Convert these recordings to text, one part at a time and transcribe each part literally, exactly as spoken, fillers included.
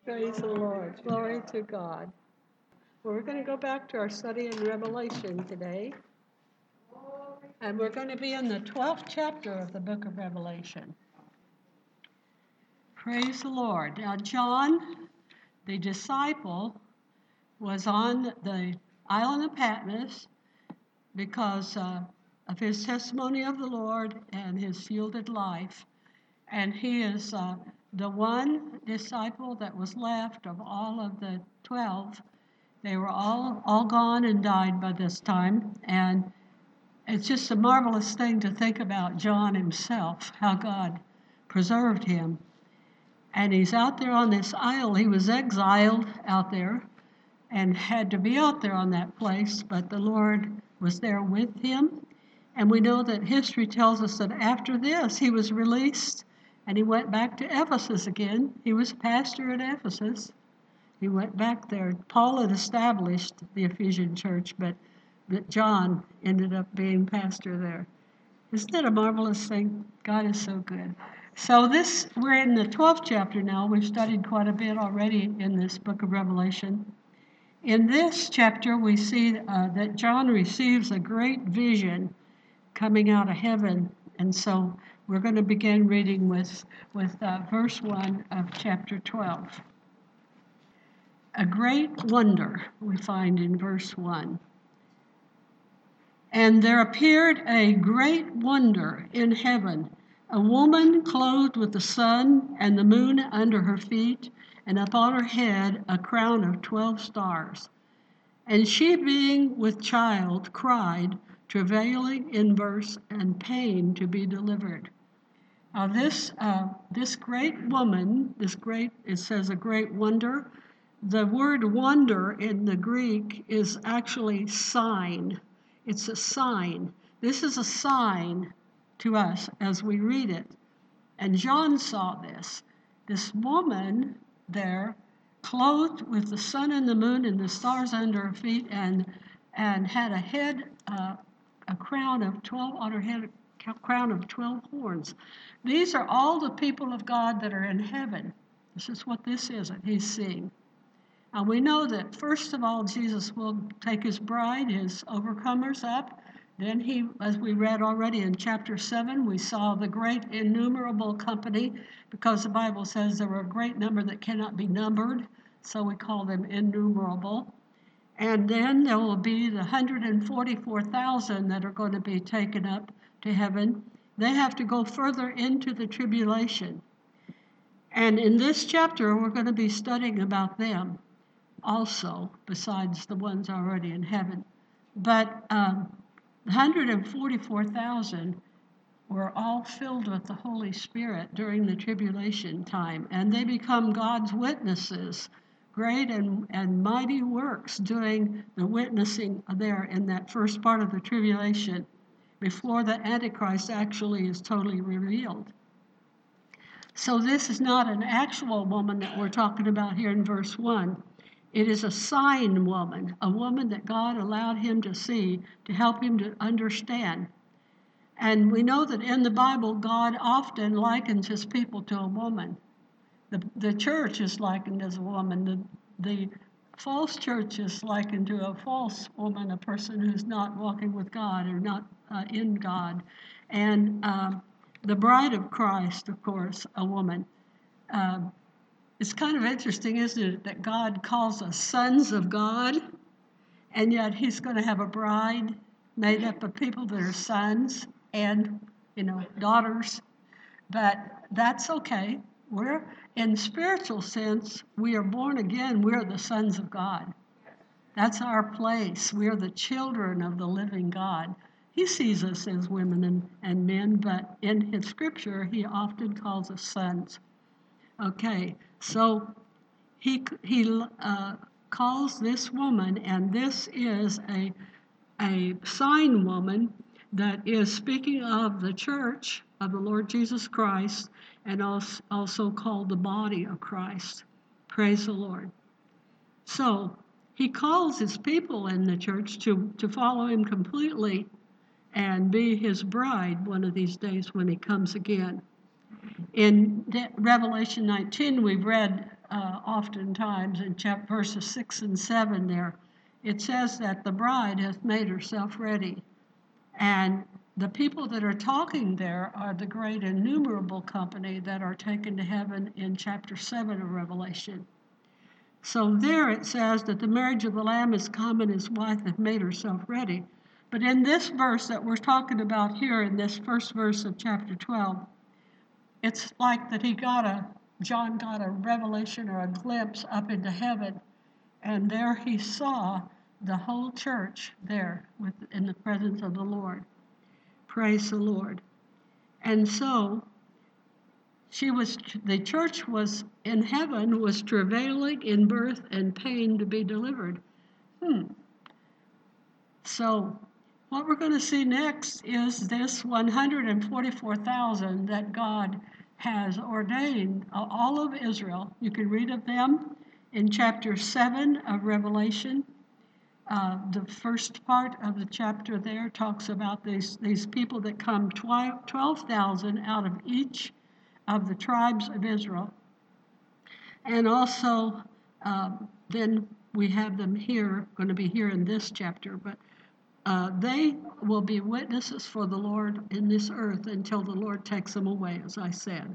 Praise the Lord. Glory to God. Well, we're going to go back to our study in Revelation today. And we're going to be in the twelfth chapter of the book of Revelation. Praise the Lord. Now, John, the disciple, was on the island of Patmos because uh, of his testimony of the Lord and his yielded life. And he is uh, the one disciple that was left of all of the twelve. They were all, all gone and died by this time. And it's just a marvelous thing to think about John himself, how God preserved him. And he's out there on this isle. He was exiled out there and had to be out there on that place, but the Lord was there with him. And we know that history tells us that after this, he was released and he went back to Ephesus again. He was pastor at Ephesus. He went back there. Paul had established the Ephesian church, but, but John ended up being pastor there. Isn't that a marvelous thing? God is so good. So this, we're in the twelfth chapter now. We've studied quite a bit already in this book of Revelation. In this chapter, we see uh, that John receives a great vision coming out of heaven. And so we're going to begin reading with, with uh, verse one of chapter twelve. A great wonder we find in verse one. And there appeared a great wonder in heaven, a woman clothed with the sun and the moon under her feet, and upon her head a crown of twelve stars. And she, being with child, cried, travailing in birth and pain to be delivered. Now this uh, this great woman, this great, it says a great wonder. The word wonder in the Greek is actually sign. It's a sign. This is a sign to us as we read it. And John saw this. This woman there, clothed with the sun and the moon and the stars under her feet, and and had a head, uh, a crown of twelve on her head, a crown of twelve horns. These are all the people of God that are in heaven. This is what this is that he's seeing. And we know that, first of all, Jesus will take his bride, his overcomers up. Then he, as we read already in chapter seven, we saw the great innumerable company, because the Bible says there were a great number that cannot be numbered, so we call them innumerable. And then there will be the one hundred forty-four thousand that are going to be taken up to heaven. They have to go further into the tribulation. And in this chapter, we're going to be studying about them also, besides the ones already in heaven. But um, one hundred forty-four thousand were all filled with the Holy Spirit during the tribulation time, and they become God's witnesses, great and, and mighty works doing the witnessing there in that first part of the tribulation, before the Antichrist actually is totally revealed. So this is not an actual woman that we're talking about here in verse one. It is a sign woman, a woman that God allowed him to see to help him to understand. And we know that in the Bible, God often likens his people to a woman. The, the church is likened as a woman. The, the false church is likened to a false woman, a person who's not walking with God or not uh, in God. And um, the bride of Christ, of course, a woman. Um, It's kind of interesting, isn't it, that God calls us sons of God, and yet he's going to have a bride made up of people that are sons and, you know, daughters. But that's okay. We're, in spiritual sense, we are born again. We're the sons of God. That's our place. We're the children of the living God. He sees us as women and, and men, but in his scripture, he often calls us sons. Okay, so he he uh, calls this woman, and this is a a sign woman that is speaking of the church of the Lord Jesus Christ, and also, also called the body of Christ. Praise the Lord. So he calls his people in the church to, to follow him completely and be his bride one of these days when he comes again. In Revelation nineteen, we've read uh, oftentimes in chapter verses six and seven there. It says that the bride hath made herself ready. And the people that are talking there are the great innumerable company that are taken to heaven in chapter seven of Revelation. So there it says that the marriage of the Lamb is come and his wife hath made herself ready. But in this verse that we're talking about here, in this first verse of chapter twelve, it's like that he got a, John got a revelation or a glimpse up into heaven, and there he saw the whole church there with, in the presence of the Lord. Praise the Lord. And so she was, the church was in heaven, was travailing in birth and pain to be delivered. Hmm. So what we're going to see next is this one hundred forty-four thousand that God has ordained, all of Israel. You can read of them in chapter seven of Revelation. Uh, the first part of the chapter there talks about these, these people that come, twelve thousand out of each of the tribes of Israel. And also, um, then we have them here, going to be here in this chapter, but uh, they will be witnesses for the Lord in this earth until the Lord takes them away, as I said.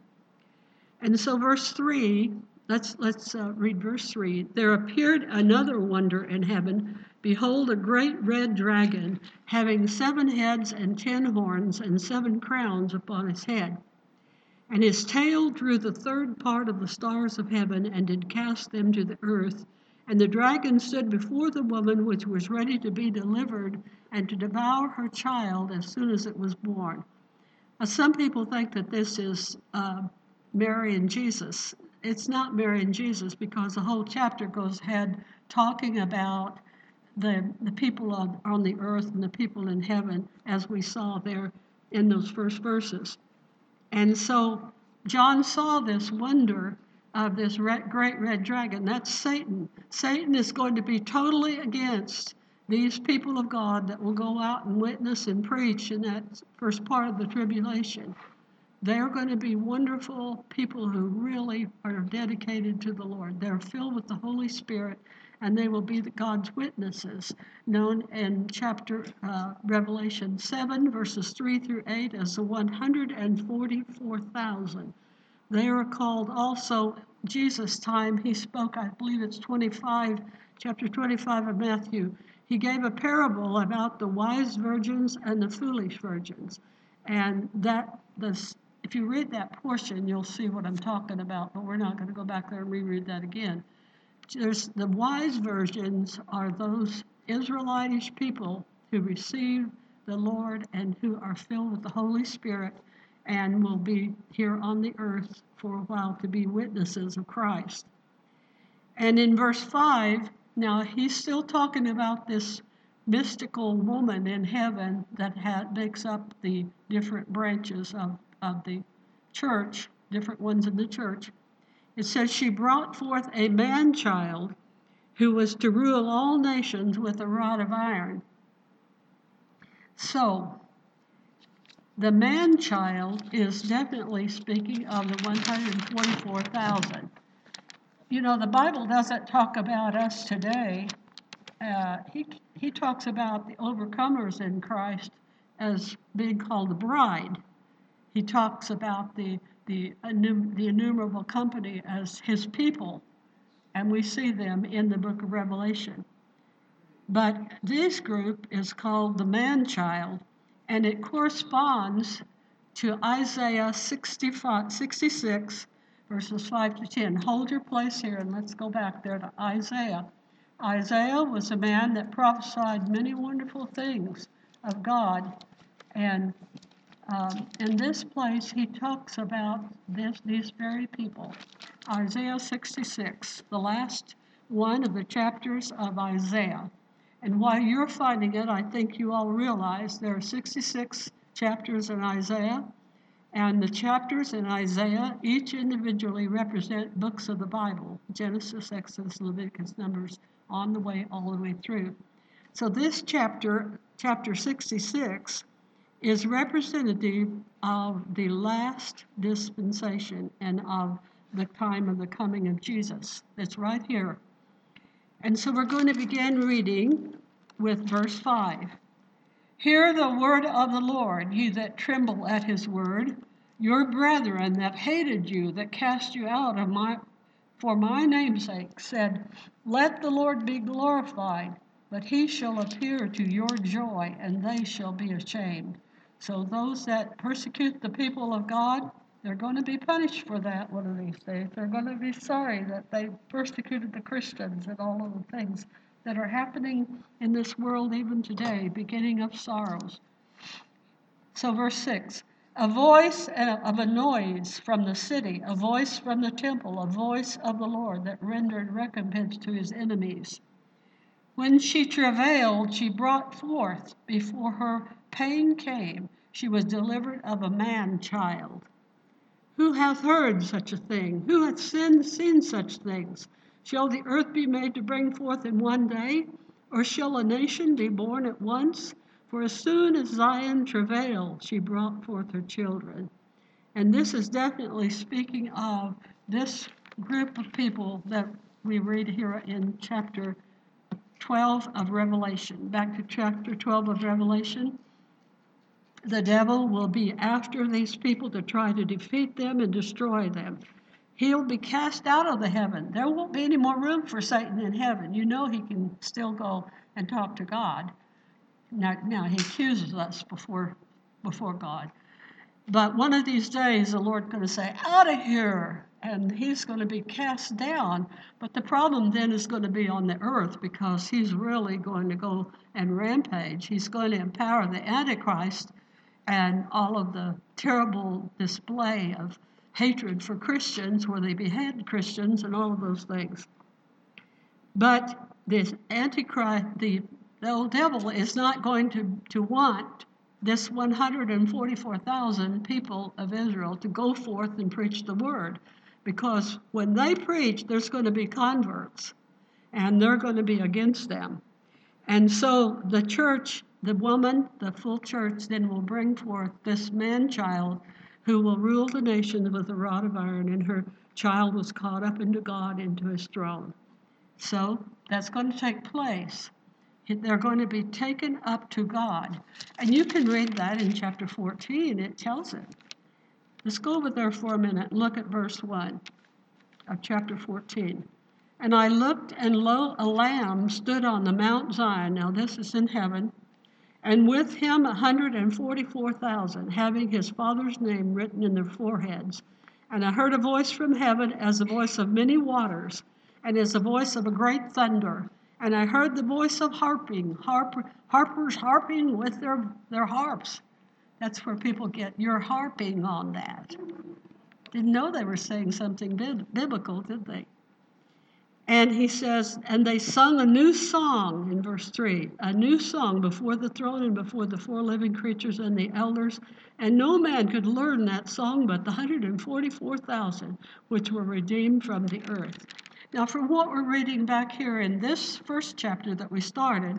And so verse three, let's, let's uh, read verse three. There appeared another wonder in heaven. Behold, a great red dragon, having seven heads and ten horns and seven crowns upon his head. And his tail drew the third part of the stars of heaven and did cast them to the earth. And the dragon stood before the woman which was ready to be delivered and to devour her child as soon as it was born. Now, some people think that this is uh, Mary and Jesus. It's not Mary and Jesus, because the whole chapter goes ahead talking about the, the people on, on the earth and the people in heaven, as we saw there in those first verses. And so John saw this wonder of this red, great red dragon. That's Satan. Satan is going to be totally against these people of God that will go out and witness and preach in that first part of the tribulation. They're going to be wonderful people who really are dedicated to the Lord. They're filled with the Holy Spirit, and they will be God's witnesses, known in chapter uh, Revelation seven, verses three through eight, as the one hundred forty-four thousand. They are called also, Jesus' time, he spoke, I believe it's twenty-five, chapter twenty-five of Matthew. He gave a parable about the wise virgins and the foolish virgins. And that, this, if you read that portion, you'll see what I'm talking about, but we're not going to go back there and reread that again. There's, the wise virgins are those Israelitish people who receive the Lord and who are filled with the Holy Spirit and will be here on the earth for a while to be witnesses of Christ. And in verse five, now he's still talking about this mystical woman in heaven that ha- makes up the different branches of, of the church, different ones in the church. It says, she brought forth a man-child who was to rule all nations with a rod of iron. So, the man-child is definitely speaking of the one hundred forty-four thousand. You know, the Bible doesn't talk about us today. Uh, he, he talks about the overcomers in Christ as being called the bride. He talks about the The, the innumerable company as his people, and we see them in the book of Revelation. But this group is called the man-child, and it corresponds to Isaiah sixty-six, verses five to ten. Hold your place here, and let's go back there to Isaiah. Isaiah was a man that prophesied many wonderful things of God, and Um, in this place, he talks about this, these very people. Isaiah sixty-six, the last one of the chapters of Isaiah. And while you're finding it, I think you all realize there are sixty-six chapters in Isaiah. And the chapters in Isaiah, each individually represent books of the Bible. Genesis, Exodus, Leviticus, Numbers, on the way, all the way through. So this chapter, chapter sixty-six, is representative of the last dispensation and of the time of the coming of Jesus. It's right here. And so we're going to begin reading with verse five. Hear the word of the Lord, ye that tremble at his word. Your brethren that hated you, that cast you out of my for my name's sake, said, Let the Lord be glorified, but he shall appear to your joy, and they shall be ashamed. So those that persecute the people of God, they're going to be punished for that one of these days. They're going to be sorry that they persecuted the Christians and all of the things that are happening in this world even today, beginning of sorrows. So verse six, a voice of a noise from the city, a voice from the temple, a voice of the Lord that rendered recompense to his enemies. When she travailed, she brought forth. Before her pain came, she was delivered of a man-child. Who hath heard such a thing? Who hath seen, seen such things? Shall the earth be made to bring forth in one day? Or shall a nation be born at once? For as soon as Zion travailed, she brought forth her children. And this is definitely speaking of this group of people that we read here in chapter twelve of Revelation. Back to chapter twelve of Revelation. The devil will be after these people to try to defeat them and destroy them. He'll be cast out of the heaven. There won't be any more room for Satan in heaven. You know he can still go and talk to God. Now, now he accuses us before, before God. But one of these days, the Lord's going to say, out of here. And he's going to be cast down. But the problem then is going to be on the earth, because he's really going to go and rampage. He's going to empower the Antichrist and all of the terrible display of hatred for Christians, where they behead Christians and all of those things. But this Antichrist, the, the old devil, is not going to, to want this one hundred forty-four thousand people of Israel to go forth and preach the word. Because when they preach, there's going to be converts, and they're going to be against them. And so the church, the woman, the full church, then will bring forth this man-child who will rule the nations with a rod of iron, and her child was caught up into God, into his throne. So that's going to take place. They're going to be taken up to God. And you can read that in chapter fourteen. It tells it. Let's go over there for a minute and look at verse one of chapter fourteen. And I looked, and lo, a lamb stood on the Mount Zion. Now this is in heaven. And with him one hundred forty-four thousand, having his Father's name written in their foreheads. And I heard a voice from heaven as the voice of many waters, and as the voice of a great thunder. And I heard the voice of harping, harp, harpers harping with their, their harps. That's where people get, you're harping on that. Didn't know they were saying something biblical, did they? And he says, and they sung a new song in verse three, a new song before the throne and before the four living creatures and the elders. And no man could learn that song but the one hundred forty-four thousand, which were redeemed from the earth. Now, from what we're reading back here in this first chapter that we started,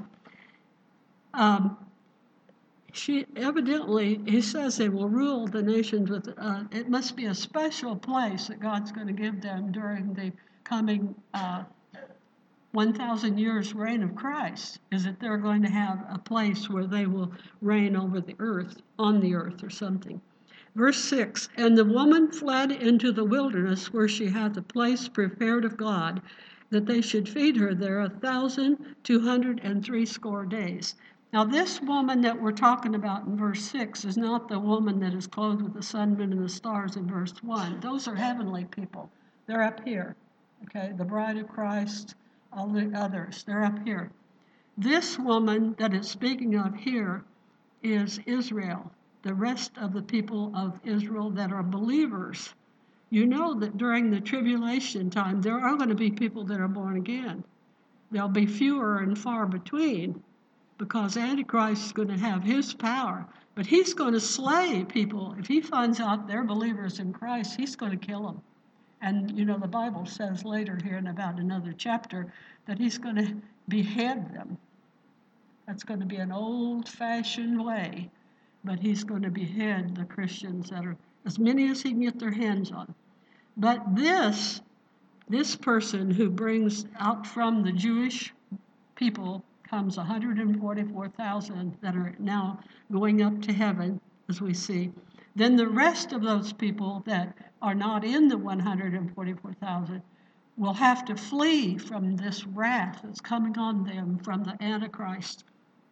um, she evidently, he says they will rule the nations with, uh, it must be a special place that God's going to give them during the coming uh, one thousand years reign of Christ, is that they're going to have a place where they will reign over the earth, on the earth or something. Verse six, and the woman fled into the wilderness, where she had the place prepared of God, that they should feed her there a thousand two hundred and three score days. Now this woman that we're talking about in verse six is not the woman that is clothed with the sun, moon, and the stars in verse one. Those are heavenly people. They're up here, okay? The bride of Christ, all the others, they're up here. This woman that it's speaking of here is Israel, the rest of the people of Israel that are believers. You know that during the tribulation time, there are going to be people that are born again. There'll be fewer and far between, because Antichrist is going to have his power. But he's going to slay people. If he finds out they're believers in Christ, he's going to kill them. And, you know, the Bible says later here in about another chapter that he's going to behead them. That's going to be an old-fashioned way. But he's going to behead the Christians that are, as many as he can get their hands on. But this, this person who brings out from the Jewish people comes one hundred forty-four thousand that are now going up to heaven, as we see. Then the rest of those people that are not in the one hundred forty-four thousand will have to flee from this wrath that's coming on them from the Antichrist.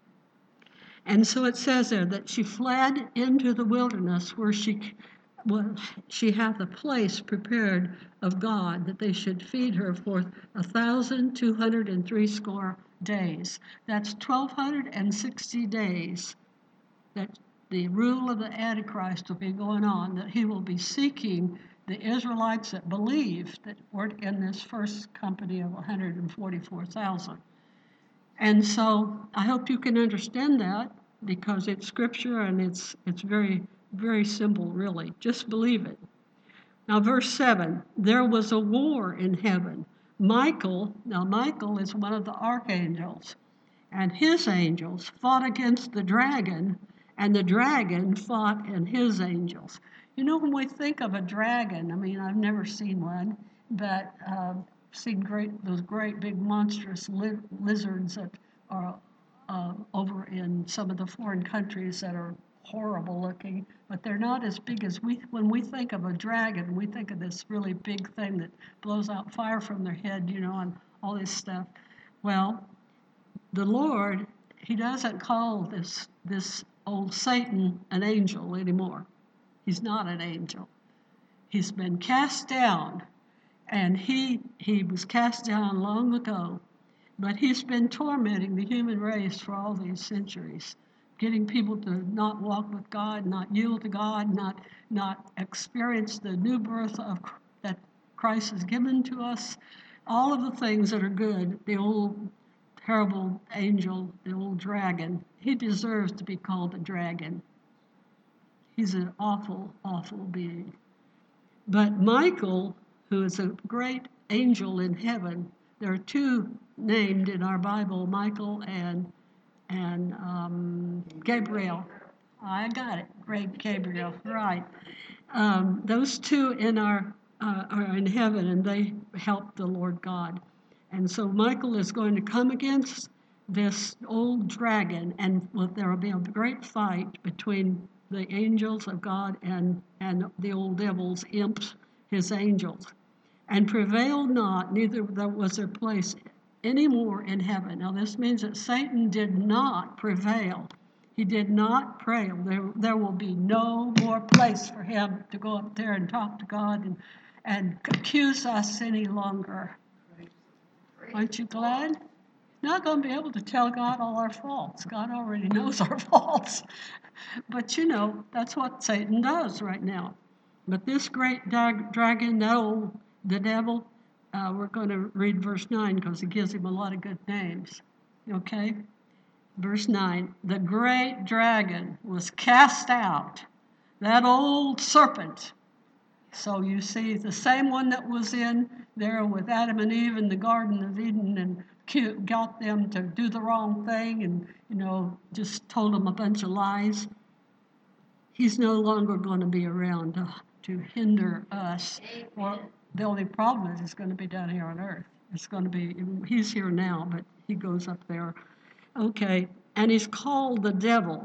And so it says there that she fled into the wilderness where she well, she hath a place prepared of God that they should feed her for a thousand two hundred and three score days. That's twelve sixty days that the rule of the Antichrist will be going on, that he will be seeking the Israelites that believe that weren't in this first company of one hundred forty-four thousand. And so I hope you can understand that, because it's scripture and it's it's very, very simple, really. Just believe it. Now, verse seven, there was a war in heaven. Michael, now Michael is one of the archangels, and his angels fought against the dragon, and the dragon fought and his angels. You know, when we think of a dragon, I mean, I've never seen one, but uh, seen great those great big monstrous li- lizards that are uh, over in some of the foreign countries that are horrible looking, but they're not as big as we. When we think of a dragon, we think of this really big thing that blows out fire from their head, you know, and all this stuff. Well, the Lord, he doesn't call this this old Satan an angel anymore. He's not an angel. He's been cast down, and he he was cast down long ago, but he's been tormenting the human race for all these centuries, getting people to not walk with God, not yield to God, not not experience the new birth of that Christ has given to us. All of the things that are good, the old terrible angel, the old dragon, he deserves to be called a dragon. He's an awful, awful being. But Michael, who is a great angel in heaven, there are two named in our Bible, Michael and and um, Gabriel. I got it, great Gabriel, right. Um, those two in our uh, are in heaven, and they help the Lord God. And so Michael is going to come against this old dragon, and well, there will be a great fight between the angels of God and, and the old devils, imps, his angels. And prevailed not, neither was there place any more in heaven. Now this means that Satan did not prevail. He did not prevail. There, there will be no more place for him to go up there and talk to God and, and accuse us any longer. Aren't you glad? Not going to be able to tell God all our faults. God already knows our faults. But you know, that's what Satan does right now. But this great dag- dragon, no, the devil, uh, we're going to read verse nine because he gives him a lot of good names. Okay? Verse nine, the great dragon was cast out, that old serpent. So you see, the same one that was in there with Adam and Eve in the Garden of Eden and got them to do the wrong thing and, you know, just told them a bunch of lies. He's no longer going to be around to, to hinder us. Well, the only problem is it's going to be down here on earth. It's going to be, he's here now, but he goes up there. Okay, and he's called the devil,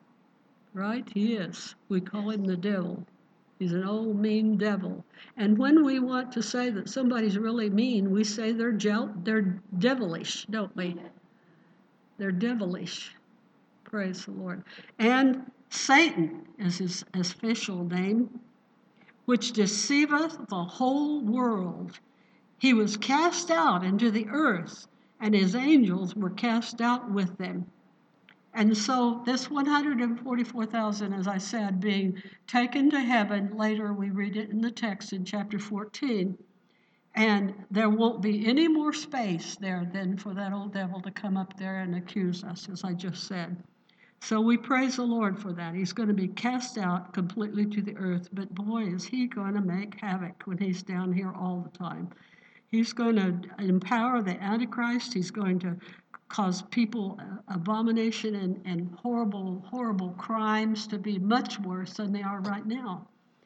right? He is. We call him the devil. He's an old mean devil. And when we want to say that somebody's really mean, we say they're gel- they're devilish, don't we? They're devilish. Praise the Lord. And Satan is his official name, which deceiveth the whole world. He was cast out into the earth, and his angels were cast out with them. And so this one hundred forty-four thousand, as I said, being taken to heaven, later we read it in the text in chapter fourteen, and there won't be any more space there then for that old devil to come up there and accuse us, as I just said. So we praise the Lord for that. He's going to be cast out completely to the earth, but boy, is he going to make havoc when he's down here all the time. He's going to empower the Antichrist. He's going to cause people abomination and, and horrible, horrible crimes to be much worse than they are right now.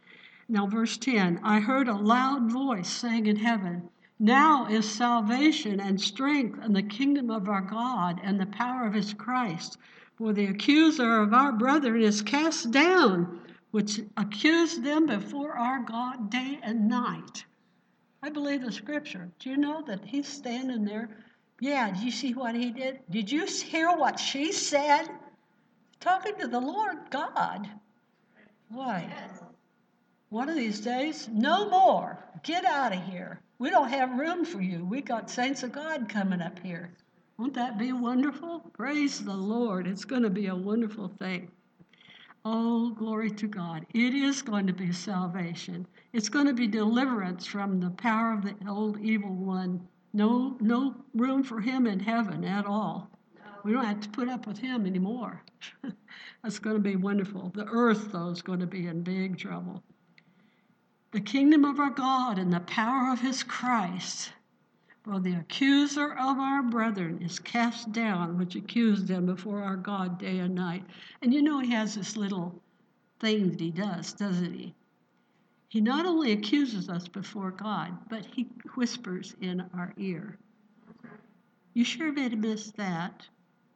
Now, verse ten, I heard a loud voice saying in heaven, now is salvation and strength and the kingdom of our God and the power of his Christ. For the accuser of our brethren is cast down, which accused them before our God day and night. I believe the scripture. Do you know that he's standing there? Yeah, did you see what he did? Did you hear what she said? Talking to the Lord God. Why? One of these days, no more. Get out of here. We don't have room for you. We got saints of God coming up here. Won't that be wonderful? Praise the Lord. It's going to be a wonderful thing. Oh, glory to God. It is going to be salvation. It's going to be deliverance from the power of the old evil one. No, no room for him in heaven at all. We don't have to put up with him anymore. That's going to be wonderful. The earth, though, is going to be in big trouble. The kingdom of our God and the power of his Christ. For the accuser of our brethren is cast down, which accused them before our God day and night. And you know he has this little thing that he does, doesn't he? He not only accuses us before God, but he whispers in our ear. You sure did miss that.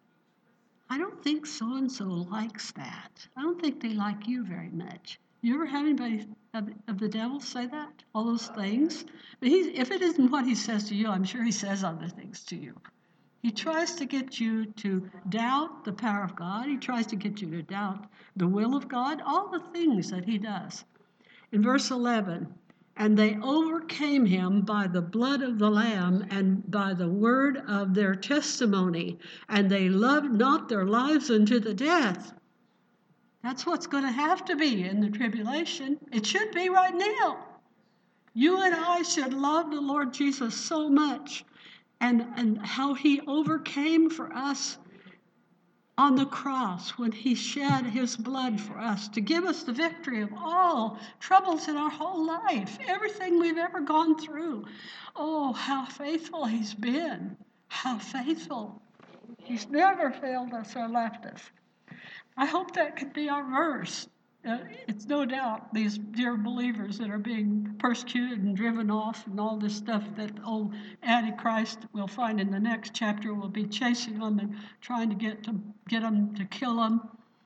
I don't think so-and-so likes that. I don't think they like you very much. You ever have anybody of, of the devil say that? All those things? But he's, if it isn't what he says to you, I'm sure he says other things to you. He tries to get you to doubt the power of God. He tries to get you to doubt the will of God, all the things that he does. In verse eleven, and they overcame him by the blood of the Lamb and by the word of their testimony, and they loved not their lives unto the death. That's what's going to have to be in the tribulation. It should be right now. You and I should love the Lord Jesus so much, and, and how he overcame for us on the cross when he shed his blood for us to give us the victory of all troubles in our whole life, everything we've ever gone through. Oh, how faithful he's been. How faithful. He's never failed us or left us. I hope that could be our verse. Uh, it's no doubt these dear believers that are being persecuted and driven off and all this stuff that old Antichrist we'll find in the next chapter will be chasing them and trying to get to get them to kill them.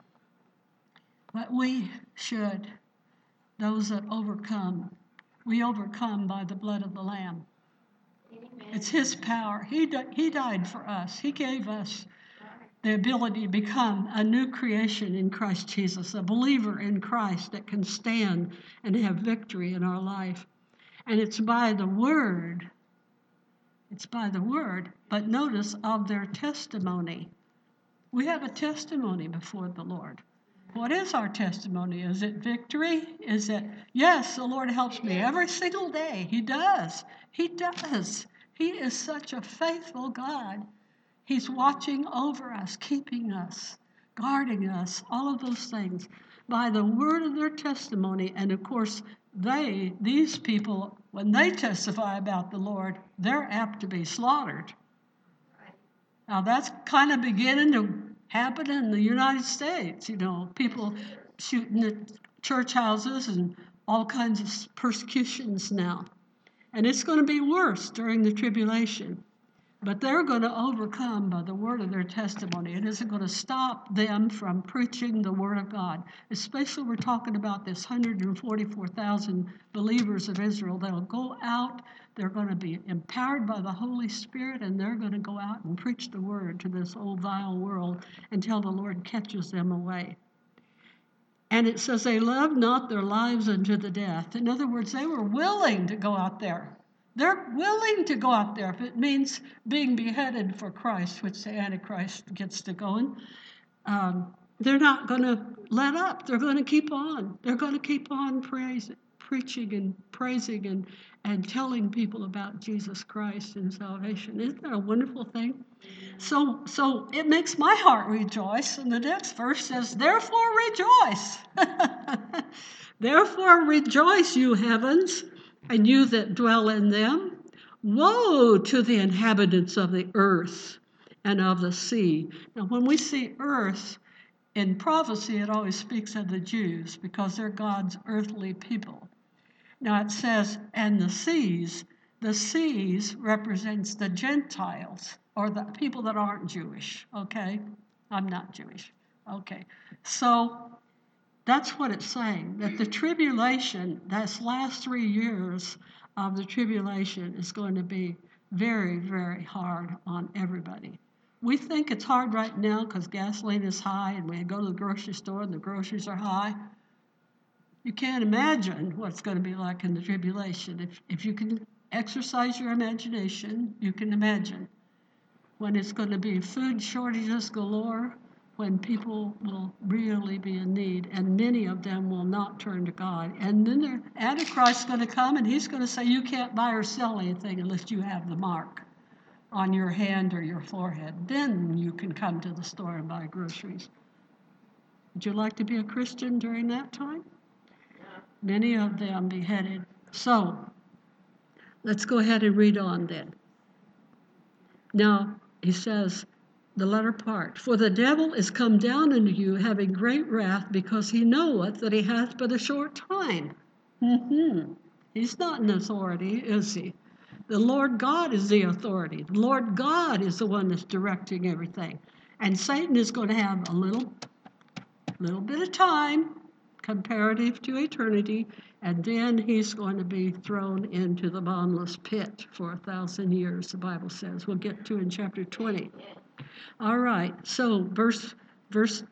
But we should, those that overcome, we overcome by the blood of the Lamb. Amen. It's his power. He di- he died for us. He gave us the ability to become a new creation in Christ Jesus, a believer in Christ that can stand and have victory in our life. And it's by the word, it's by the word, but notice of their testimony. We have a testimony before the Lord. What is our testimony? Is it victory? Is it, yes, the Lord helps me every single day. He does. He does. He is such a faithful God. He's watching over us, keeping us, guarding us, all of those things by the word of their testimony. And of course, they, these people, when they testify about the Lord, they're apt to be slaughtered. Now that's kind of beginning to happen in the United States. You know, people shooting at church houses and all kinds of persecutions now. And it's going to be worse during the tribulation. But they're going to overcome by the word of their testimony. It isn't going to stop them from preaching the word of God. Especially we're talking about this one hundred forty-four thousand believers of Israel that'll go out. They're going to be empowered by the Holy Spirit, and they're going to go out and preach the word to this old vile world until the Lord catches them away. And it says they loved not their lives unto the death. In other words, they were willing to go out there. They're willing to go out there if it means being beheaded for Christ, which the Antichrist gets to going. Um, they're not going to let up. They're going to keep on. They're going to keep on praise, preaching and praising and, and telling people about Jesus Christ and salvation. Isn't that a wonderful thing? So, so it makes my heart rejoice. And the next verse says, therefore rejoice. Therefore rejoice, you heavens, and you that dwell in them. Woe to the inhabitants of the earth and of the sea. Now, when we see earth, in prophecy, it always speaks of the Jews because they're God's earthly people. Now it says, and the seas. The seas represents the Gentiles, or the people that aren't Jewish, okay? I'm not Jewish, okay. So that's what it's saying, that the tribulation, this last three years of the tribulation is going to be very, very hard on everybody. We think it's hard right now because gasoline is high and we go to the grocery store and the groceries are high. You can't imagine what it's going to be like in the tribulation. If, if you can exercise your imagination, you can imagine when it's going to be food shortages galore, when people will really be in need, and many of them will not turn to God. And then the Antichrist is going to come, and he's going to say, you can't buy or sell anything unless you have the mark on your hand or your forehead. Then you can come to the store and buy groceries. Would you like to be a Christian during that time? Many of them beheaded. So, let's go ahead and read on then. Now, he says, the latter part, for the devil is come down unto you, having great wrath, because he knoweth that he hath but a short time. Mm-hmm. He's not an authority, is he? The Lord God is the authority. The Lord God is the one that's directing everything. And Satan is going to have a little, little bit of time, comparative to eternity, and then he's going to be thrown into the bottomless pit for a thousand years, the Bible says. We'll get to in chapter twenty. All right, so verse verse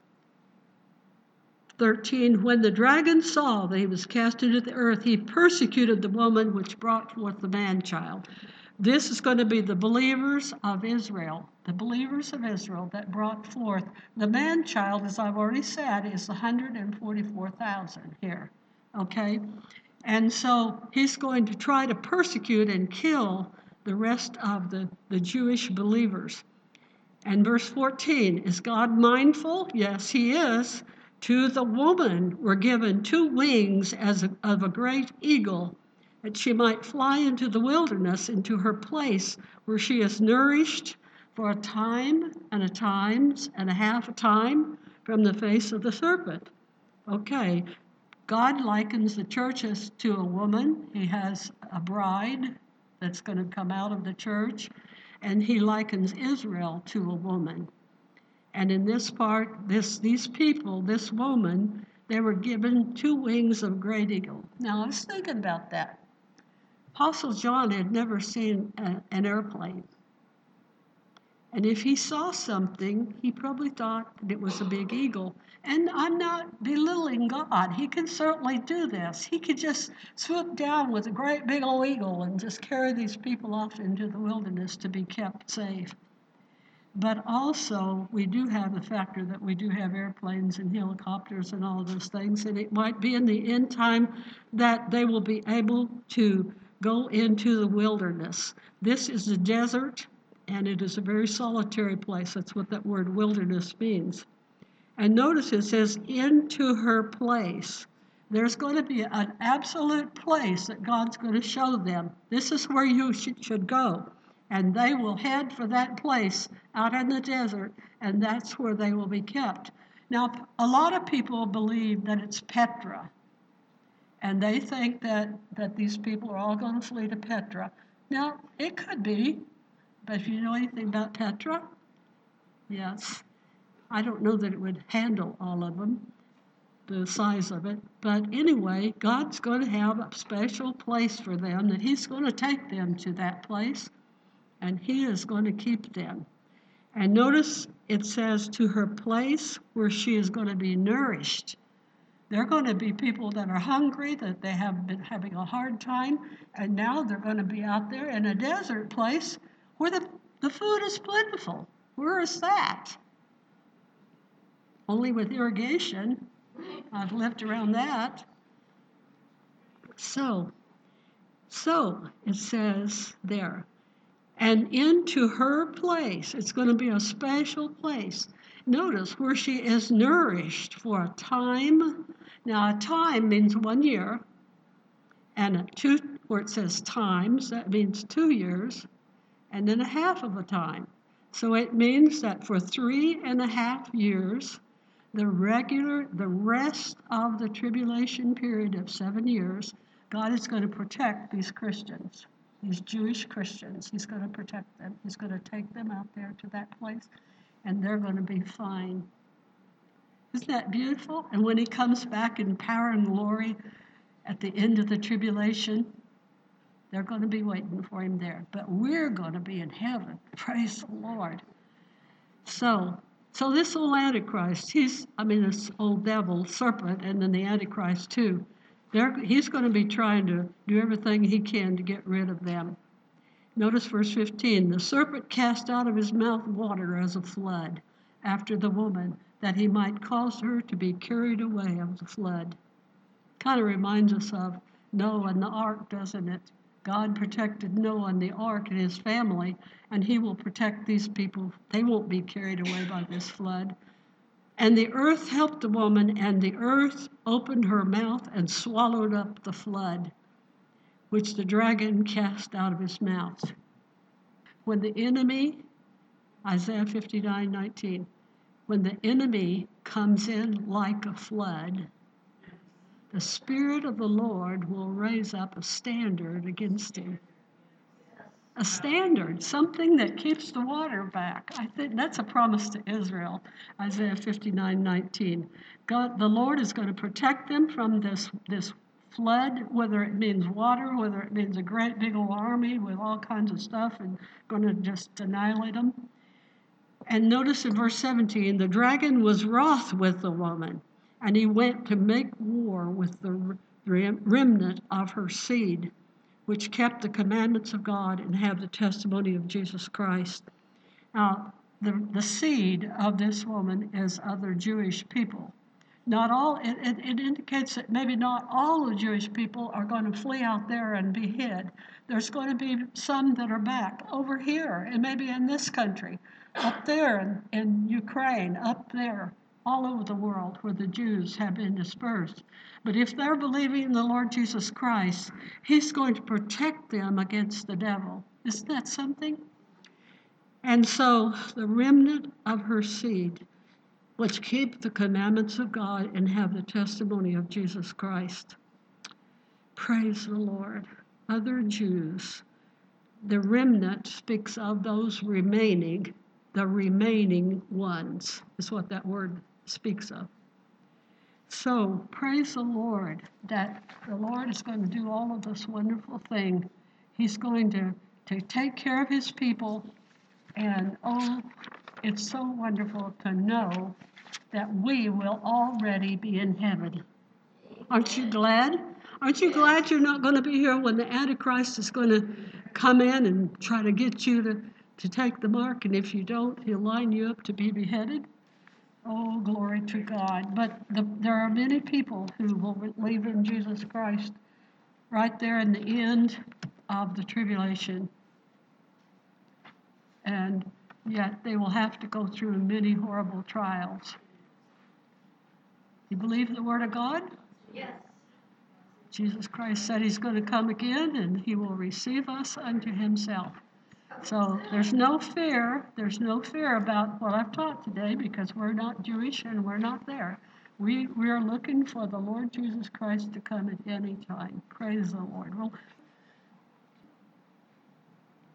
thirteen, when the dragon saw that he was cast into the earth, he persecuted the woman which brought forth the man-child. This is going to be the believers of Israel, the believers of Israel that brought forth the man-child, as I've already said, is one hundred forty-four thousand here, okay? And so he's going to try to persecute and kill the rest of the, the Jewish believers. And verse fourteen, is God mindful? Yes, he is. To the woman were given two wings as a, of a great eagle, that she might fly into the wilderness, into her place where she is nourished for a time and a times and a half a time from the face of the serpent. Okay, God likens the churches to a woman. He has a bride that's going to come out of the church, and he likens Israel to a woman. And in this part, this these people, this woman, they were given two wings of great eagle. Now, I was thinking about that. Apostle John had never seen a, an airplane. And if he saw something, he probably thought that it was a big eagle. And I'm not belittling God. He can certainly do this. He could just swoop down with a great big old eagle and just carry these people off into the wilderness to be kept safe. But also, we do have the factor that we do have airplanes and helicopters and all those things, and it might be in the end time that they will be able to go into the wilderness. This is the desert, and it is a very solitary place. That's what that word wilderness means. And notice it says, into her place. There's going to be an absolute place that God's going to show them. This is where you should, should go. And they will head for that place out in the desert, and that's where they will be kept. Now, a lot of people believe that it's Petra, and they think that, that these people are all going to flee to Petra. Now, it could be, but if you know anything about Petra, yes. I don't know that it would handle all of them, the size of it. But anyway, God's going to have a special place for them, that he's going to take them to that place. And he is going to keep them. And notice it says to her place where she is going to be nourished. They're going to be people that are hungry, that they have been having a hard time, and now they're going to be out there in a desert place where the, the food is plentiful. Where is that? Only with irrigation. I've lived around that. So, so it says there, and into her place, it's going to be a special place. Notice where she is nourished for a time. Now, a time means one year, and a two, where it says times, that means two years, and then a half of a time. So it means that for three and a half years, the regular, the rest of the tribulation period of seven years, God is going to protect these Christians, these Jewish Christians. He's going to protect them. He's going to take them out there to that place, and they're going to be fine. Isn't that beautiful? And when he comes back in power and glory at the end of the tribulation, they're going to be waiting for him there. But we're going to be in heaven. Praise the Lord. So, so this old Antichrist, he's, I mean, this old devil, serpent, and then the Antichrist too, they're, he's going to be trying to do everything he can to get rid of them. Notice verse fifteen. The serpent cast out of his mouth water as a flood after the woman, that he might cause her to be carried away of the flood. Kind of reminds us of Noah and the ark, doesn't it? God protected Noah and the ark and his family, and he will protect these people. They won't be carried away by this flood. And the earth helped the woman, and the earth opened her mouth and swallowed up the flood, which the dragon cast out of his mouth. When the enemy, Isaiah fifty-nine nineteen, when the enemy comes in like a flood, the Spirit of the Lord will raise up a standard against him. A standard, something that keeps the water back. I think that's a promise to Israel, Isaiah fifty-nine nineteen. God, the Lord is going to protect them from this, this flood, whether it means water, whether it means a great big old army with all kinds of stuff and going to just annihilate them. And notice in verse seventeen, the dragon was wroth with the woman, and he went to make war with the remnant of her seed, which kept the commandments of God and have the testimony of Jesus Christ. Now, the, the seed of this woman is other Jewish people. Not all, it, it, it indicates that maybe not all the Jewish people are going to flee out there and be hid. There's going to be some that are back over here, and maybe in this country, up there in, in Ukraine, up there, all over the world where the Jews have been dispersed. But if they're believing in the Lord Jesus Christ, he's going to protect them against the devil. Isn't that something? And so the remnant of her seed, which keep the commandments of God and have the testimony of Jesus Christ. Praise the Lord. Other Jews, the remnant speaks of those remaining, the remaining ones, is what that word speaks of. So praise the Lord that the Lord is going to do all of this wonderful thing. He's going to, to take care of his people. And oh, it's so wonderful to know that we will already be in heaven. Aren't you glad? Aren't you glad you're not going to be here when the Antichrist is going to come in and try to get you to, to take the mark? And if you don't, he'll line you up to be beheaded. Oh, glory to God. But the, there are many people who will believe in Jesus Christ right there in the end of the tribulation. And yet they will have to go through many horrible trials. You believe the word of God? Yes. Jesus Christ said he's going to come again and he will receive us unto himself. So there's no fear. There's no fear about what I've taught today because we're not Jewish and we're not there. We we are looking for the Lord Jesus Christ to come at any time. Praise the Lord. Well,